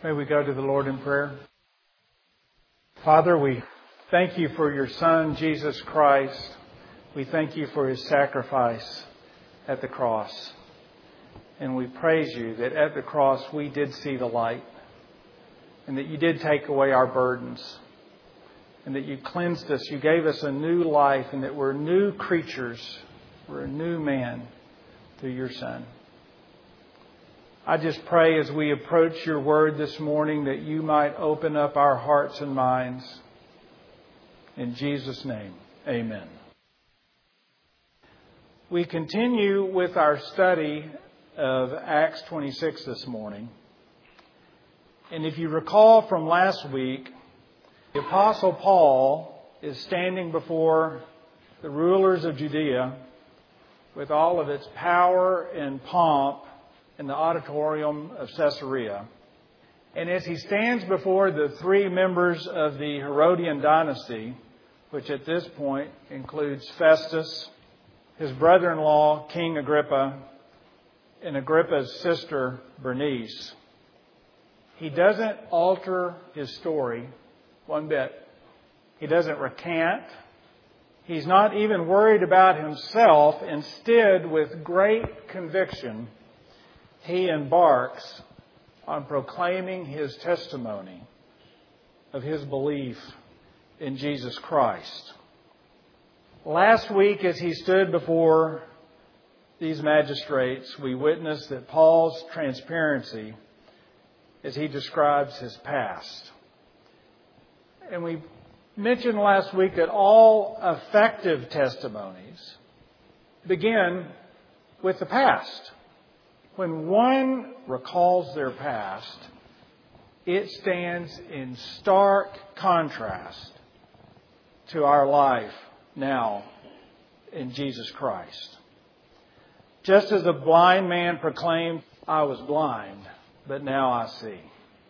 May we go to the Lord in prayer. Father, we thank you for your Son, Jesus Christ. We thank you for his sacrifice at the cross. And we praise you that at the cross we did see the light, and that you did take away our burdens, and that you cleansed us. You gave us a new life, and that we're new creatures. We're a new man through your Son. I just pray as we approach your word this morning that you might open up our hearts and minds. In Jesus' name, amen. We continue with our study of Acts 26 this morning. And if you recall from last week, the Apostle Paul is standing before the rulers of Judea with all of its power and pomp in the auditorium of Caesarea. And as he stands before the three members of the Herodian dynasty, which at this point includes Festus, his brother-in-law, King Agrippa, and Agrippa's sister, Bernice, he doesn't alter his story one bit. He doesn't recant. He's not even worried about himself. Instead, with great conviction, he embarks on proclaiming his testimony of his belief in Jesus Christ. Last week, as he stood before these magistrates, we witnessed that Paul's transparency as he describes his past. And we mentioned last week that all effective testimonies begin with the past. When one recalls their past, it stands in stark contrast to our life now in Jesus Christ. Just as the blind man proclaimed, "I was blind, but now I see."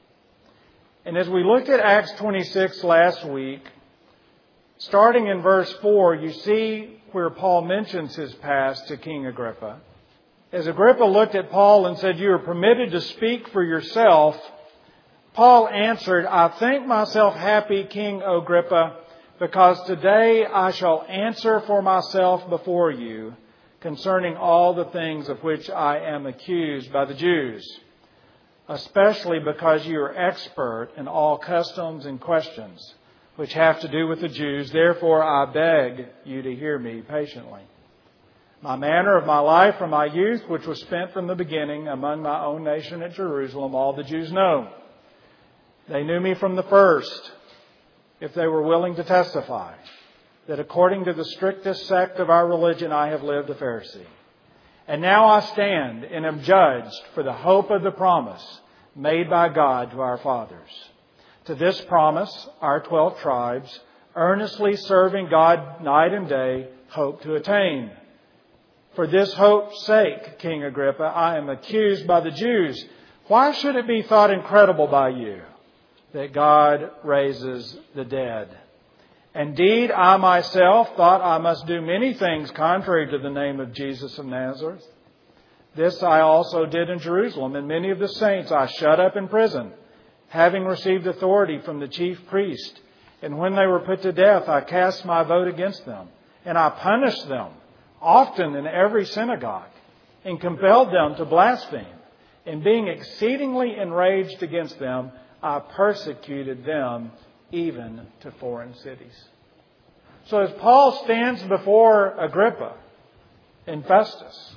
And as we looked at Acts 26 last week, starting in verse 4, you see where Paul mentions his past to King Agrippa. As Agrippa looked at Paul and said, "You are permitted to speak for yourself," Paul answered, "I think myself happy, King Agrippa, because today I shall answer for myself before you concerning all the things of which I am accused by the Jews, especially because you are expert in all customs and questions which have to do with the Jews. Therefore, I beg you to hear me patiently. My manner of my life from my youth, which was spent from the beginning among my own nation at Jerusalem, all the Jews know. They knew me from the first, if they were willing to testify, that according to the strictest sect of our religion, I have lived a Pharisee. And now I stand and am judged for the hope of the promise made by God to our fathers. To this promise, our 12 tribes, earnestly serving God night and day, hope to attain. For this hope's sake, King Agrippa, I am accused by the Jews. Why should it be thought incredible by you that God raises the dead? Indeed, I myself thought I must do many things contrary to the name of Jesus of Nazareth. This I also did in Jerusalem, and many of the saints I shut up in prison, having received authority from the chief priest. And when they were put to death, I cast my vote against them, and I punished them, often in every synagogue, and compelled them to blaspheme. And being exceedingly enraged against them, I persecuted them even to foreign cities. So as Paul stands before Agrippa and Festus,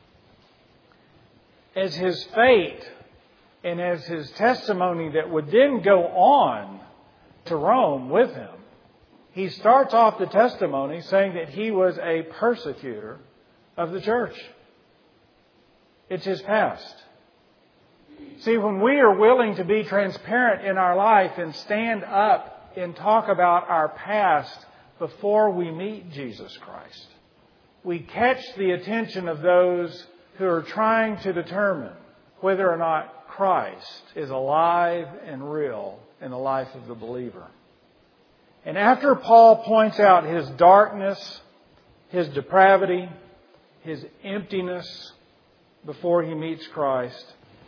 as his fate and as his testimony that would then go on to Rome with him, he starts off the testimony saying that he was a persecutor of the church. It's his past. See, when we are willing to be transparent in our life and stand up and talk about our past before we meet Jesus Christ, we catch the attention of those who are trying to determine whether or not Christ is alive and real in the life of the believer. And after Paul points out his darkness, his depravity, his emptiness before he meets Christ,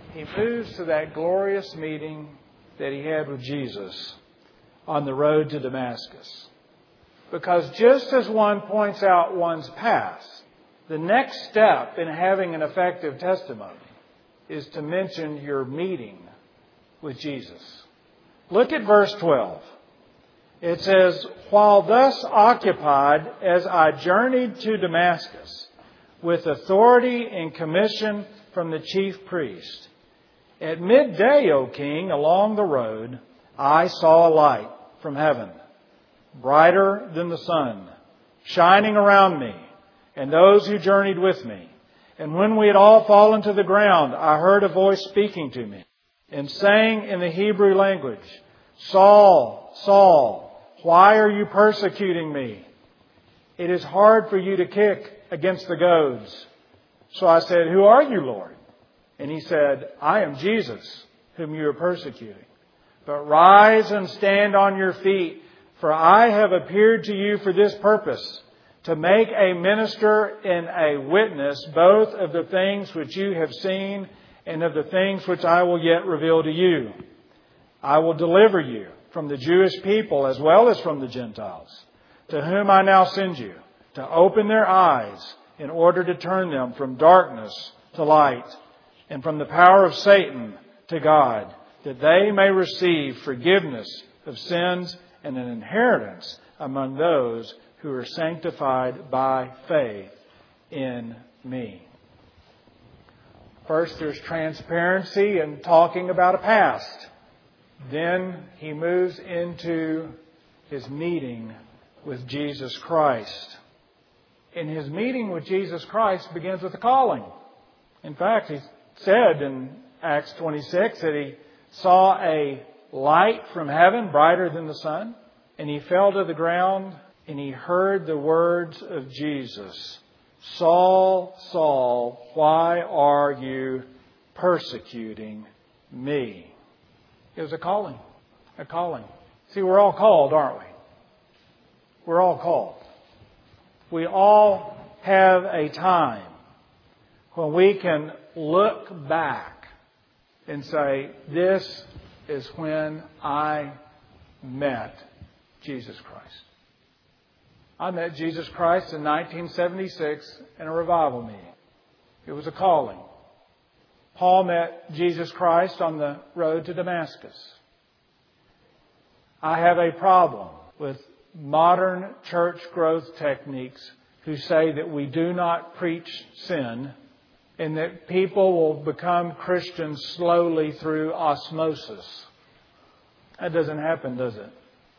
he moves to that glorious meeting that he had with Jesus on the road to Damascus. Because just as one points out one's past, the next step in having an effective testimony is to mention your meeting with Jesus. Look at verse 12. It says, "While thus occupied, as I journeyed to Damascus, with authority and commission from the chief priest, at midday, O king, along the road, I saw a light from heaven, brighter than the sun, shining around me and those who journeyed with me. And when we had all fallen to the ground, I heard a voice speaking to me and saying in the Hebrew language, 'Saul, Saul, why are you persecuting me? It is hard for you to kick against the goads.' So I said, 'Who are you, Lord?' And he said, 'I am Jesus, whom you are persecuting. But rise and stand on your feet, for I have appeared to you for this purpose, to make a minister and a witness both of the things which you have seen and of the things which I will yet reveal to you. I will deliver you from the Jewish people as well as from the Gentiles, to whom I now send you, to open their eyes in order to turn them from darkness to light and from the power of Satan to God, that they may receive forgiveness of sins and an inheritance among those who are sanctified by faith in me.'" First, there's transparency and talking about a past. Then he moves into his meeting with Jesus Christ. And his meeting with Jesus Christ begins with a calling. In fact, he said in Acts 26 that he saw a light from heaven brighter than the sun, and he fell to the ground and he heard the words of Jesus, "Saul, Saul, why are you persecuting me?" It was a calling. A calling. See, we're all called, aren't we? We're all called. We all have a time when we can look back and say, "This is when I met Jesus Christ." I met Jesus Christ in 1976 in a revival meeting. It was a calling. Paul met Jesus Christ on the road to Damascus. I have a problem with modern church growth techniques who say that we do not preach sin and that people will become Christians slowly through osmosis. That doesn't happen, does it?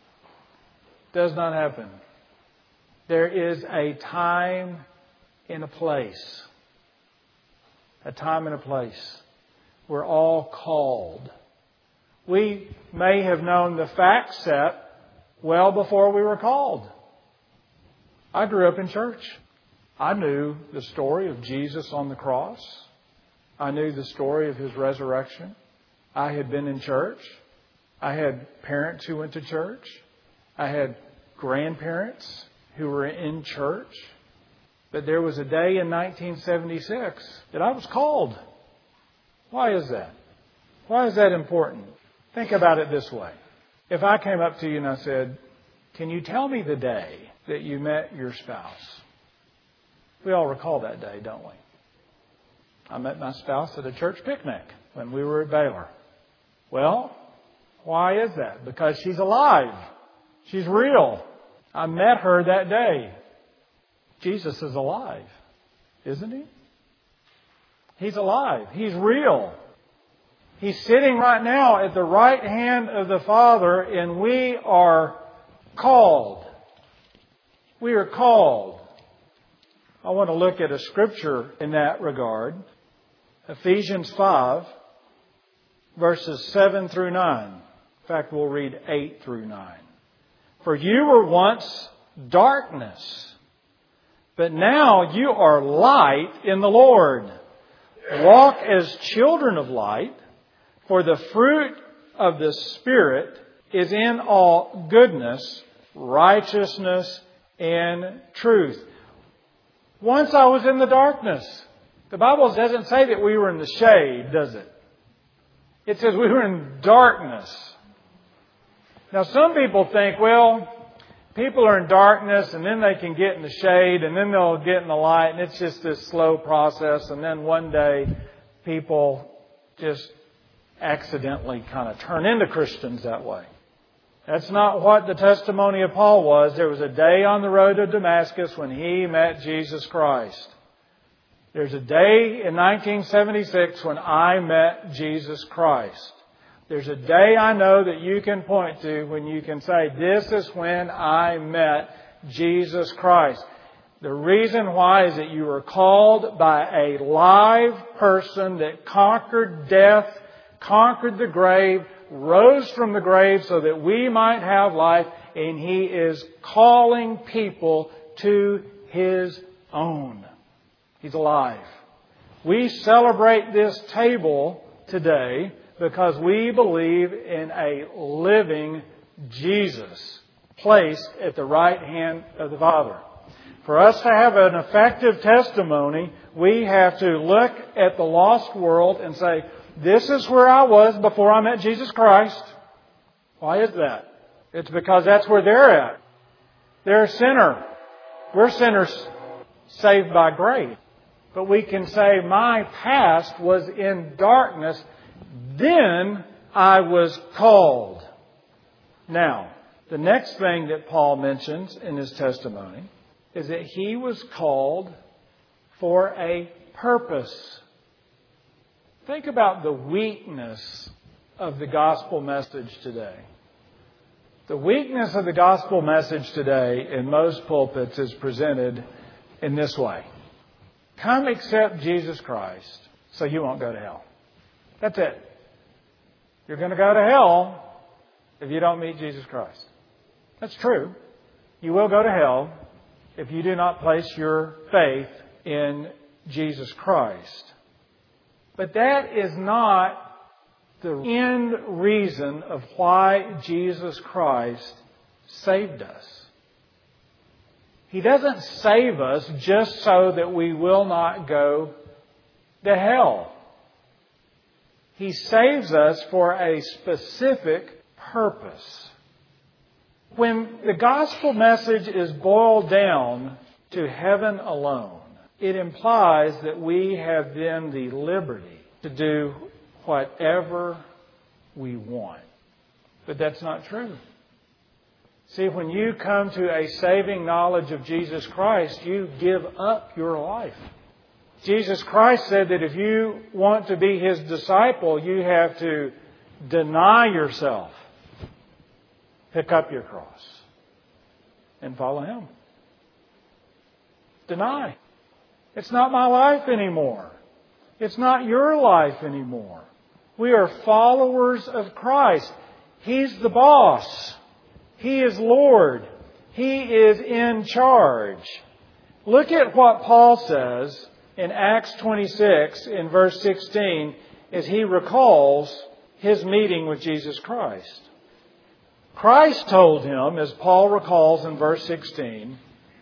Does not happen. There is a time and a place. A time and a place. We're all called. We may have known the fact set well before we were called. I grew up in church. I knew the story of Jesus on the cross. I knew the story of His resurrection. I had been in church. I had parents who went to church. I had grandparents who were in church. But there was a day in 1976 that I was called. Why is that? Why is that important? Think about it this way. If I came up to you and I said, "Can you tell me the day that you met your spouse?" We all recall that day, don't we? I met my spouse at a church picnic when we were at Baylor. Well, why is that? Because she's alive. She's real. I met her that day. Jesus is alive, isn't He? He's alive. He's real. He's sitting right now at the right hand of the Father, and we are called. We are called. I want to look at a scripture in that regard. Ephesians 5, verses 7 through 9. In fact, we'll read 8 through 9. "For you were once darkness, but now you are light in the Lord. Walk as children of light, for the fruit of the Spirit is in all goodness, righteousness, and truth." Once I was in the darkness. The Bible doesn't say that we were in the shade, does it? It says we were in darkness. Now some people think, well, people are in darkness and then they can get in the shade and then they'll get in the light, and it's just this slow process, and then one day people just accidentally kind of turn into Christians that way. That's not what the testimony of Paul was. There was a day on the road to Damascus when he met Jesus Christ. There's a day in 1976 when I met Jesus Christ. There's a day I know that you can point to when you can say, this is when I met Jesus Christ. The reason why is that you were called by a live person that conquered death, conquered the grave, rose from the grave so that we might have life, and He is calling people to His own. He's alive. We celebrate this table today because we believe in a living Jesus placed at the right hand of the Father. For us to have an effective testimony, we have to look at the lost world and say, this is where I was before I met Jesus Christ. Why is that? It's because that's where they're at. They're a sinner. We're sinners saved by grace. But we can say, my past was in darkness, then I was called. Now, the next thing that Paul mentions in his testimony is that he was called for a purpose. Think about the weakness of the gospel message today. The weakness of the gospel message today in most pulpits is presented in this way. Come accept Jesus Christ so you won't go to hell. That's it. You're going to go to hell if you don't meet Jesus Christ. That's true. You will go to hell if you do not place your faith in Jesus Christ. But that is not the end reason of why Jesus Christ saved us. He doesn't save us just so that we will not go to hell. He saves us for a specific purpose. When the gospel message is boiled down to heaven alone, it implies that we have then the liberty to do whatever we want. But that's not true. See, when you come to a saving knowledge of Jesus Christ, you give up your life. Jesus Christ said that if you want to be His disciple, you have to deny yourself, pick up your cross, and follow Him. Deny. It's not my life anymore. It's not your life anymore. We are followers of Christ. He's the boss. He is Lord. He is in charge. Look at what Paul says in Acts 26 in verse 16 as he recalls his meeting with Jesus Christ. Christ told him, as Paul recalls in verse 16,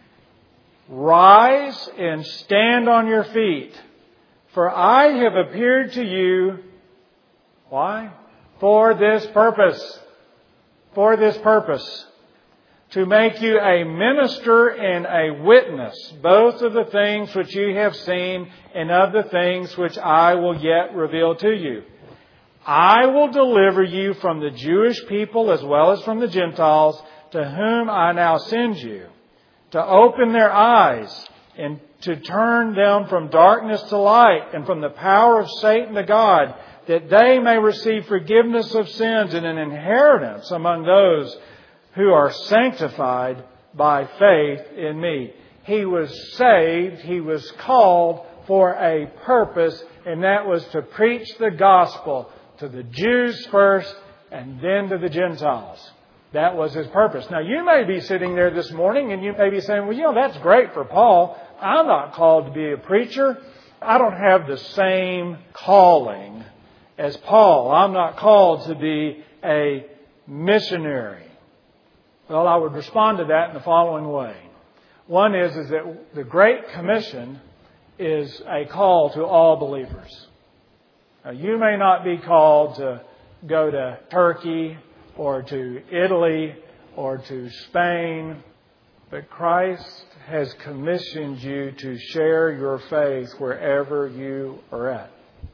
"Rise and stand on your feet, for I have appeared to you." Why? For this purpose. For this purpose. To make you a minister and a witness, both of the things which you have seen and of the things which I will yet reveal to you. I will deliver you from the Jewish people as well as from the Gentiles, to whom I now send you, to open their eyes and to turn them from darkness to light and from the power of Satan to God, that they may receive forgiveness of sins and an inheritance among those who are sanctified by faith in me. He was saved, he was called for a purpose, and that was to preach the gospel to the Jews first and then to the Gentiles. That was his purpose. Now, you may be sitting there this morning and you may be saying, well, that's great for Paul. I'm not called to be a preacher. I don't have the same calling as Paul. I'm not called to be a missionary. Well, I would respond to that in the following way. One is that the Great Commission is a call to all believers. Now, you may not be called to go to Turkey or to Italy or to Spain, but Christ has commissioned you to share your faith wherever you are at.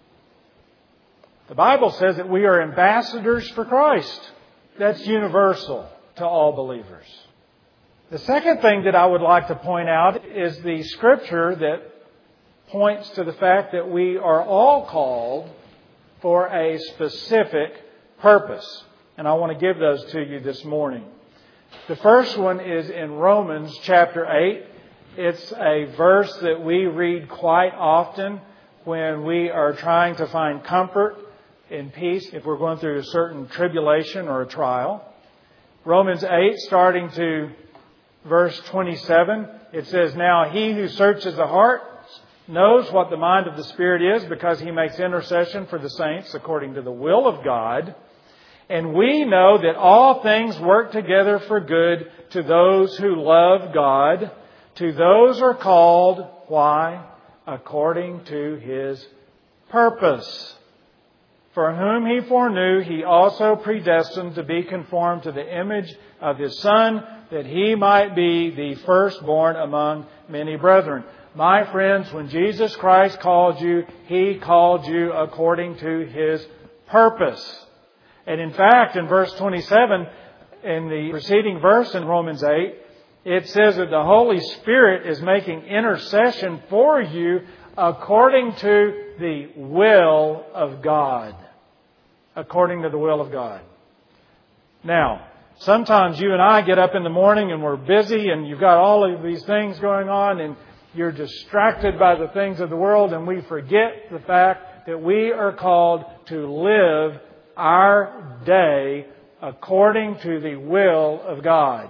The Bible says that we are ambassadors for Christ. That's universal to all believers. The second thing that I would like to point out is the scripture that points to the fact that we are all called for a specific purpose. And I want to give those to you this morning. The first one is in Romans chapter 8. It's a verse that we read quite often when we are trying to find comfort and peace if we're going through a certain tribulation or a trial. Romans 8, starting to verse 27, it says, "Now he who searches the heart knows what the mind of the Spirit is, because he makes intercession for the saints according to the will of God. And we know that all things work together for good to those who love God, to those who are called," why? "According to His purpose. For whom He foreknew, He also predestined to be conformed to the image of His Son, that He might be the firstborn among many brethren." My friends, when Jesus Christ called you, He called you according to His purpose. And in fact, in verse 27, in the preceding verse in Romans 8, it says that the Holy Spirit is making intercession for you according to the will of God. According to the will of God. Now, sometimes you and I get up in the morning and we're busy and you've got all of these things going on and you're distracted by the things of the world, and we forget the fact that we are called to live our day according to the will of God.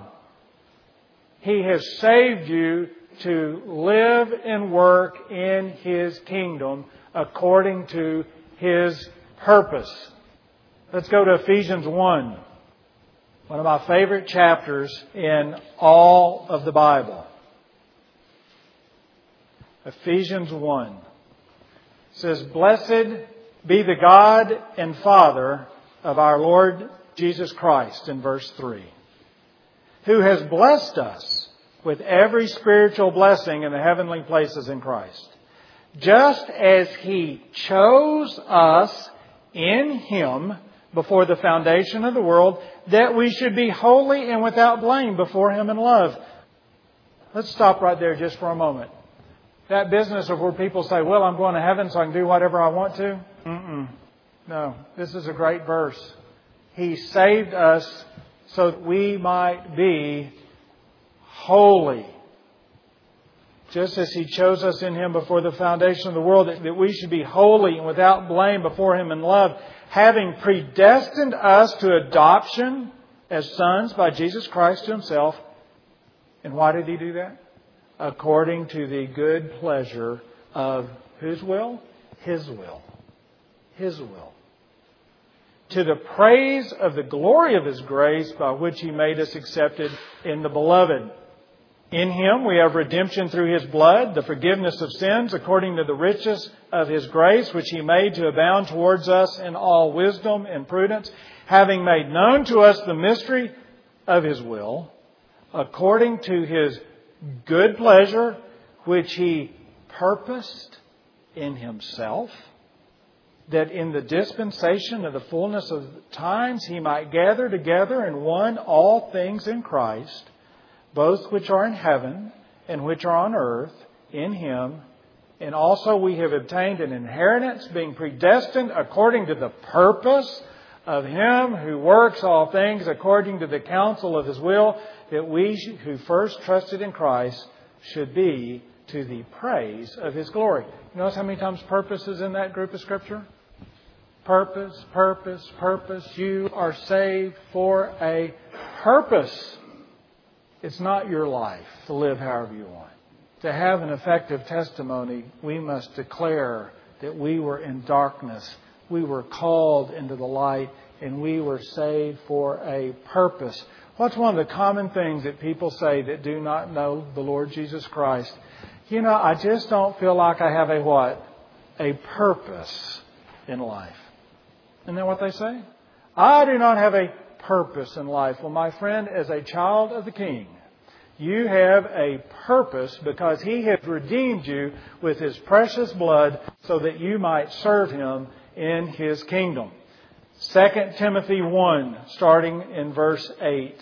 He has saved you to live and work in His kingdom according to His purpose. Let's go to Ephesians 1. One of my favorite chapters in all of the Bible. Ephesians 1. It says, "Blessed be the God and Father of our Lord Jesus Christ," in verse 3, "who has blessed us with every spiritual blessing in the heavenly places in Christ, just as He chose us in Him before the foundation of the world, that we should be holy and without blame before Him in love." Let's stop right there just for a moment. That business of where people say, "Well, I'm going to heaven so I can do whatever I want to." No, this is a great verse. He saved us so that we might be holy. Just as He chose us in Him before the foundation of the world, that we should be holy and without blame before Him in love, having predestined us to adoption as sons by Jesus Christ to Himself. And why did He do that? According to the good pleasure of whose will? His will. His will. To the praise of the glory of His grace, by which He made us accepted in the Beloved. In Him we have redemption through His blood, the forgiveness of sins, according to the riches of His grace, which He made to abound towards us in all wisdom and prudence, having made known to us the mystery of His will, according to His good pleasure, which He purposed in Himself, that in the dispensation of the fullness of times He might gather together in one all things in Christ, both which are in heaven and which are on earth, in Him. And also we have obtained an inheritance, being predestined according to the purpose of Him who works all things according to the counsel of His will, that we who first trusted in Christ should be to the praise of His glory. You notice how many times purpose is in that group of Scripture? Purpose, purpose, purpose. You are saved for a purpose. It's not your life to live however you want. To have an effective testimony, we must declare that we were in darkness. We were called into the light, and we were saved for a purpose. What's one of the common things that people say that do not know the Lord Jesus Christ? I just don't feel like I have a what? A purpose in life. Isn't that what they say? I do not have a purpose in life. Well, my friend, as a child of the King, you have a purpose because He has redeemed you with His precious blood so that you might serve Him in His kingdom. 2 Timothy 1, starting in verse 8.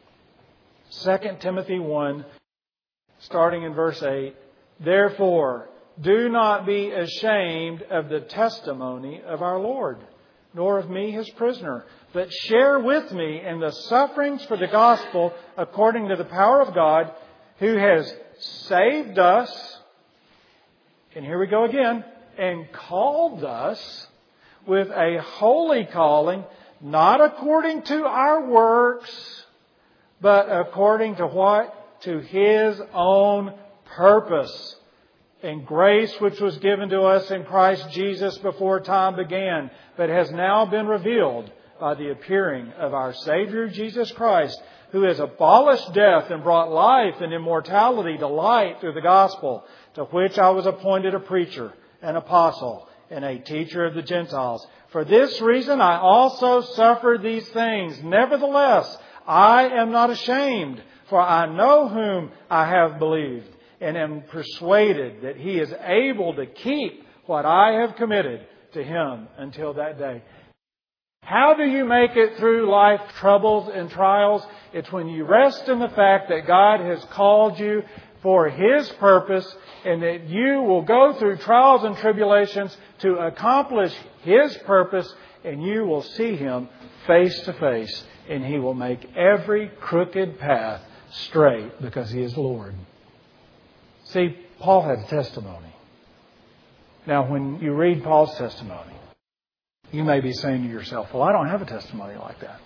2 Timothy 1, starting in verse 8. Therefore, do not be ashamed of the testimony of our Lord, nor of me, His prisoner, but share with me in the sufferings for the gospel according to the power of God, who has saved us, and here we go again, and called us with a holy calling, not according to our works, but according to what? To His own purpose and grace which was given to us in Christ Jesus before time began, but has now been revealed by the appearing of our Savior Jesus Christ, who has abolished death and brought life and immortality to light through the gospel, to which I was appointed a preacher, an apostle, and a teacher of the Gentiles. For this reason I also suffered these things. Nevertheless, I am not ashamed, for I know whom I have believed, and am persuaded that He is able to keep what I have committed to Him until that day. How do you make it through life troubles and trials? It's when you rest in the fact that God has called you for His purpose, and that you will go through trials and tribulations to accomplish His purpose, and you will see Him face to face, and He will make every crooked path straight because He is Lord. See, Paul had a testimony. Now, when you read Paul's testimony, you may be saying to yourself, well, I don't have a testimony like that.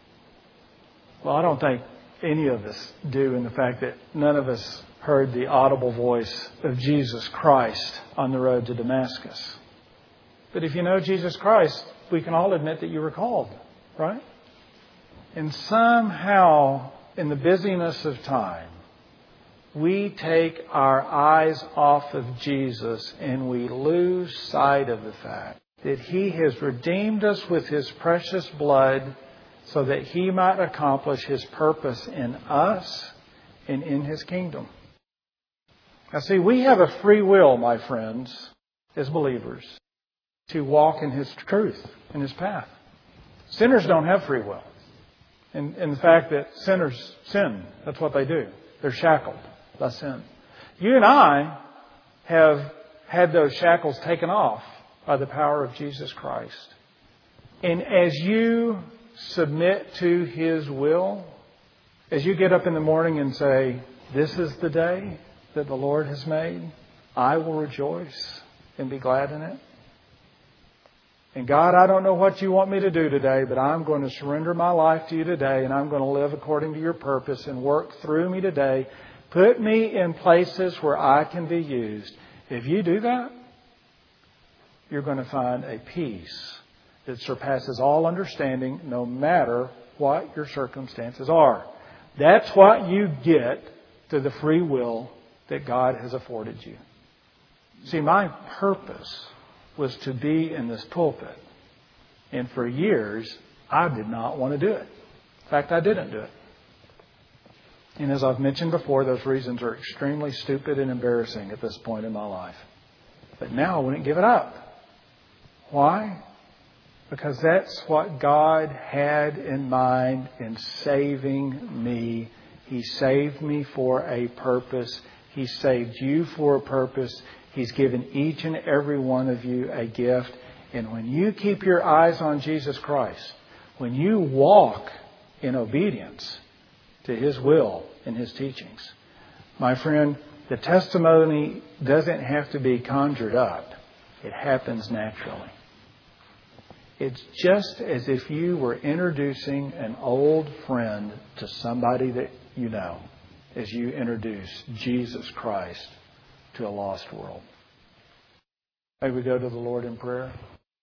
Well, I don't think any of us do, in the fact that none of us heard the audible voice of Jesus Christ on the road to Damascus. But if you know Jesus Christ, we can all admit that you were called, right? And somehow, in the busyness of time, we take our eyes off of Jesus and we lose sight of the fact that He has redeemed us with His precious blood so that He might accomplish His purpose in us and in His kingdom. Now see, we have a free will, my friends, as believers, to walk in His truth, in His path. Sinners don't have free will. And the fact that sinners sin, that's what they do. They're shackled by sin. You and I have had those shackles taken off by the power of Jesus Christ. And as you submit to His will, as you get up in the morning and say, this is the day that the Lord has made, I will rejoice and be glad in it. And God, I don't know what you want me to do today, but I'm going to surrender my life to you today, and I'm going to live according to your purpose and work through me today. Put me in places where I can be used. If you do that, you're going to find a peace that surpasses all understanding, no matter what your circumstances are. That's what you get through the free will that God has afforded you. See, my purpose was to be in this pulpit. And for years, I did not want to do it. In fact, I didn't do it. And as I've mentioned before, those reasons are extremely stupid and embarrassing at this point in my life. But now I wouldn't give it up. Why? Because that's what God had in mind in saving me. He saved me for a purpose. He saved you for a purpose. He's given each and every one of you a gift. And when you keep your eyes on Jesus Christ, when you walk in obedience to His will and His teachings, my friend, the testimony doesn't have to be conjured up. It happens naturally. It's just as if you were introducing an old friend to somebody that you know, as you introduce Jesus Christ to a lost world. May we go to the Lord in prayer.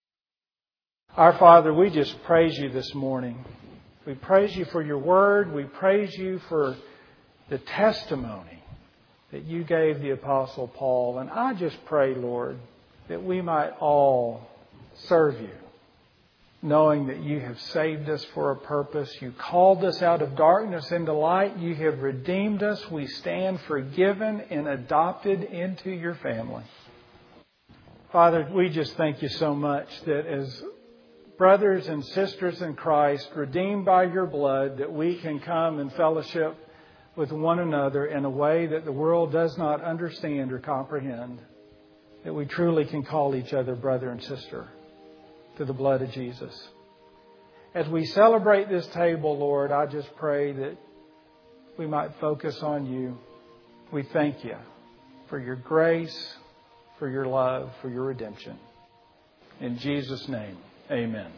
Our Father, we just praise you this morning. We praise you for your word. We praise you for the testimony that you gave the Apostle Paul. And I just pray, Lord, that we might all serve you, knowing that you have saved us for a purpose. You called us out of darkness into light. You have redeemed us. We stand forgiven and adopted into your family. Father, we just thank you so much that as brothers and sisters in Christ, redeemed by your blood, that we can come and fellowship with one another in a way that the world does not understand or comprehend. That we truly can call each other brother and sister through the blood of Jesus. As we celebrate this table, Lord, I just pray that we might focus on you. We thank you for your grace, for your love, for your redemption. In Jesus' name, amen.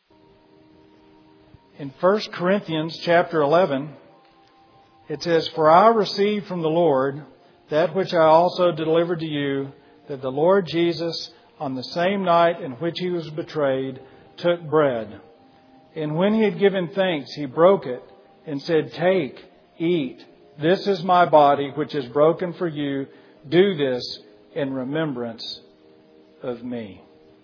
In 1 Corinthians chapter 11, it says, "For I received from the Lord that which I also delivered to you, that the Lord Jesus, on the same night in which he was betrayed, took bread. And when he had given thanks, he broke it and said, 'Take, eat. This is my body, which is broken for you. Do this in remembrance of me.'"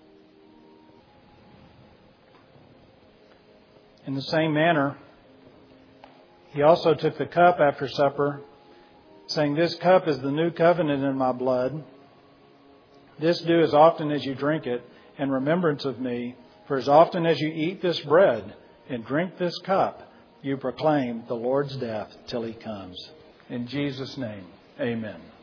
In the same manner, he also took the cup after supper, saying, "This cup is the new covenant in my blood. This do as often as you drink it in remembrance of me. For as often as you eat this bread and drink this cup, you proclaim the Lord's death till he comes." In Jesus' name, amen.